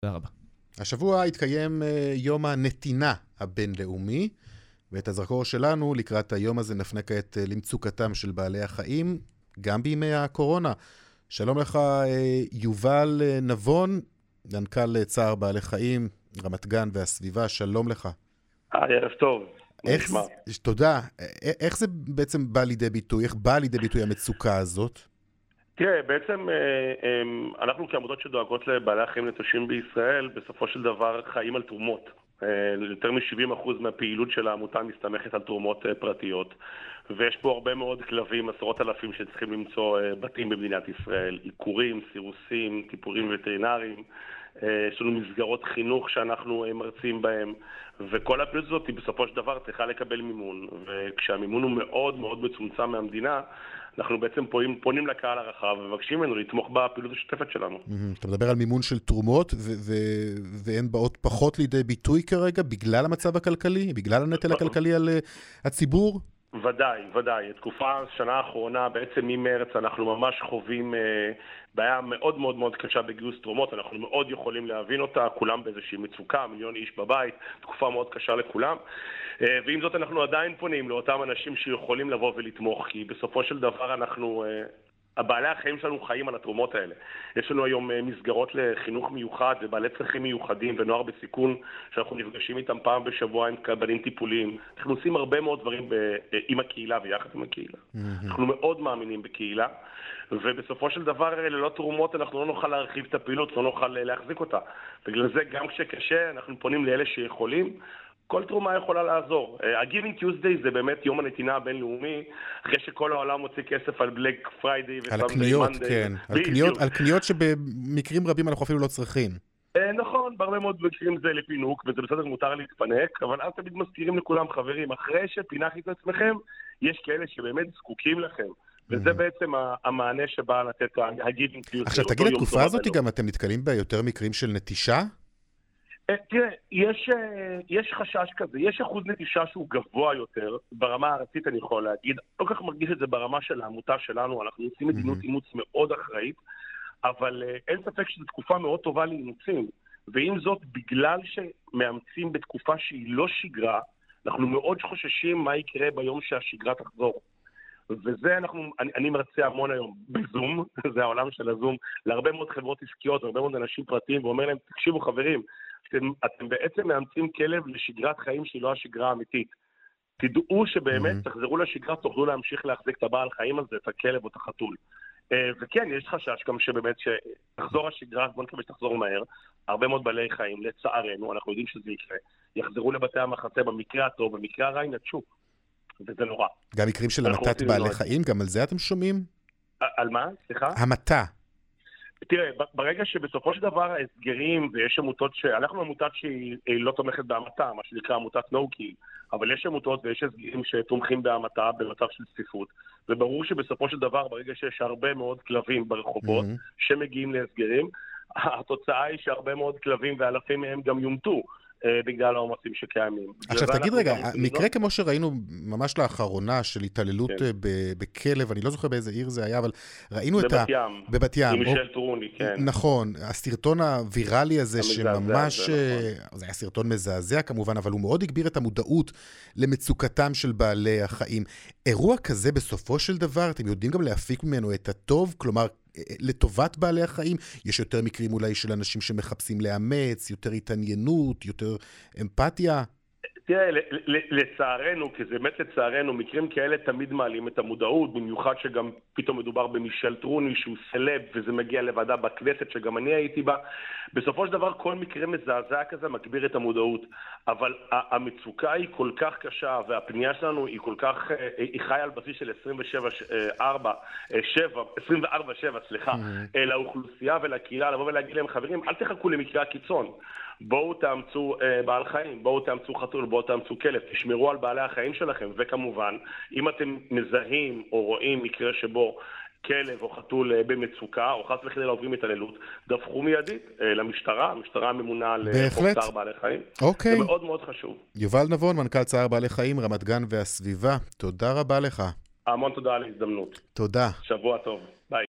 תודה רבה. השבוע התקיים יום הנתינה הבינלאומי, ואת הזרקור שלנו לקראת היום הזה נפנה כעת למצוקתם של בעלי החיים, גם בימי הקורונה. שלום לך יובל נבון, מנכ"ל צער בעלי חיים, רמת גן והסביבה, שלום לך. ערב טוב. תודה. איך זה בעצם בא לידי ביטוי? איך בא לידי ביטוי המצוקה הזאת? תראה, בעצם אנחנו כעמותות שדואגות לבעלי החיים נטושים בישראל, בסופו של דבר חיים על תרומות. יותר מ-70% מהפעילות של העמותה מסתמכת על תרומות פרטיות, ויש פה הרבה מאוד כלבים, עשרות אלפים שצריכים למצוא בתים במדינת ישראל, עיקורים, סירוסים, טיפולים וטרינריים, יש לנו מסגרות חינוך שאנחנו מרצים בהם, וכל הפעילות הזאת היא בסופו של דבר צריכה לקבל מימון, וכשהמימון הוא מאוד מאוד מצומצם מהמדינה, אנחנו בעצם פונים לקהל הרחב ומבקשים ממנו לתמוך בפעילות השותפת שלנו. אתה מדבר על מימון של תרומות, והן באות פחות לידי ביטוי כרגע, בגלל המצב הכלכלי, בגלל הנטל הכלכלי על הציבור? ודאי. תקופה, שנה האחרונה, בעצם ממרץ, אנחנו ממש חווים בעיה מאוד מאוד מאוד קשה בגיוס תרומות, אנחנו מאוד יכולים להבין אותה, כולם באיזושהי מצוקה, 1,000,000 איש בבית, תקופה מאוד קשה לכולם. ועם זאת אנחנו עדיין פונים לאותם אנשים שיכולים לבוא ולתמוך, כי בסופו של דבר הבעלי החיים שלנו חיים על התרומות האלה. יש לנו היום מסגרות לחינוך מיוחד ובעלי צרכים מיוחדים ונוער בסיכון, שאנחנו נפגשים איתם פעם בשבוע עם קבלים טיפוליים. אנחנו עושים הרבה מאוד דברים עם הקהילה ויחד עם הקהילה. אנחנו מאוד מאמינים בקהילה, ובסופו של דבר ללא תרומות אנחנו לא נוכל להרחיב את הפעילות, לא נוכל להחזיק אותה. בגלל זה גם כשקשה אנחנו פונים לאלה שיכולים, כל תרומה יכולה לעזור. ה-Giving Tuesday זה באמת יום הנתינה הבינלאומי, אחרי שכל העולם מוציא כסף על Black Friday על הקניות, כן. על קניות שבמקרים רבים אנחנו אפילו לא צריכים. נכון, בהרבה מאוד מקרים זה לפינוק, וזה בסדר מותר להתפנק, אבל אז תמיד מזכירים לכולם, חברים, אחרי שפינקתם את עצמכם, יש כאלה שבאמת זקוקים לכם. וזה בעצם המענה שבא לתת ה-Giving Tuesday. עכשיו תגיד, התקופה הזאת גם אתם נתקלים ביותר מקרים של נטישה? תראה, יש חשש כזה, יש אחוז נטישה שהוא גבוה יותר, ברמה הארצית אני יכול להגיד, לא כך מרגיש את זה ברמה של העמותה שלנו, אנחנו עושים מדיניות אימוץ מאוד אחראית, אבל אין ספק שזו תקופה מאוד טובה לאימוצים, ועם זאת, בגלל שמאמצים בתקופה שהיא לא שגרה, אנחנו מאוד חוששים מה יקרה ביום שהשגרה תחזור. וזה אני מרצה המון היום בזום, זה העולם של הזום, להרבה מאוד חברות עסקיות, הרבה מאוד אנשים פרטיים, ואומר להם, תקשיבו חברים, אתם בעצם מאמצים כלב לשגרת חיים שהיא לא השגרה האמיתית. תדעו שבאמת תחזרו לשגרה, תוכלו להמשיך להחזיק את הבעל חיים הזה, את הכלב או את החתול. וכן, יש חשש גם שבאמת שתחזור השגרה, בוא נקווה שתחזור מהר, הרבה מאוד בעלי חיים, לצערנו, אנחנו יודעים שזה יקרה, יחזרו לבתי המחסה במקרה הטוב, במקרה הרע ינטשו, וזה נורא. גם מקרים של המתת בעלי חיים, גם על זה אתם שומעים? על מה? סליחה? המתה. תראה, ברגע שבסופו של דבר ההסגרים, ויש עמותות אנחנו עמותת שהיא לא תומכת בהמתה, מה שנקרא עמותת no-kill, אבל יש עמותות ויש הסגרים שתומכים בהמתה במצב של צפיפות, וברור שבסופו של דבר, ברגע שיש הרבה מאוד כלבים ברחובות שמגיעים להסגרים, התוצאה היא שהרבה מאוד כלבים ואלפים מהם גם יומתו בגלל העומסים שקיימים. עכשיו תגיד רגע, מקרה כמו שראינו ממש לאחרונה של התעללות בכלב, אני לא זוכר באיזה עיר זה היה, אבל ראינו את בבת ים. עם מישל טרוני, כן. נכון, הסרטון הוויראלי הזה שממש, זה היה סרטון מזעזע כמובן, אבל הוא מאוד הגביר את המודעות למצוקתם של בעלי החיים. אירוע כזה בסופו של דבר, אתם יודעים גם להפיק ממנו את הטוב, כלומר, לטובת בעלי החיים, יש יותר מקרים אולי של אנשים שמחפשים לאמץ, יותר התעניינות, יותר אמפתיה. תראה, לצערנו, כי זה באמת לצערנו, מקרים כאלה תמיד מעלים את המודעות, במיוחד שגם פתאום מדובר במישל טרוני, שהוא סלב, וזה מגיע לוועדה בכנסת, שגם אני הייתי בה. בסופו של דבר, כל מקרה מזעזע כזה מגביר את המודעות. אבל המצוקה היא כל כך קשה, והפנייה שלנו היא כל כך, היא חיה על בסיס של 24/7, לאוכלוסייה ולקהילה, לבוא ולהגיד להם, חברים, אל תחכו למקרה הקיצון. בואו תאמצו בעל חיים, בואו תאמצו חתול, בואו תאמצו כלב, תשמרו על בעלי החיים שלכם, וכמובן, אם אתם מזהים או רואים מקרה שבו כלב או חתול במצוקה, או חס וחלילה עוברים התעללות, דווחו מיידית למשטרה, המשטרה הממונה על חוק צער בעלי חיים. אוקיי. זה מאוד מאוד חשוב. יובל נבון, מנכ"ל צער בעלי חיים, רמת גן והסביבה, תודה רבה לך. המון תודה על ההזדמנות. תודה. שבוע טוב. ביי.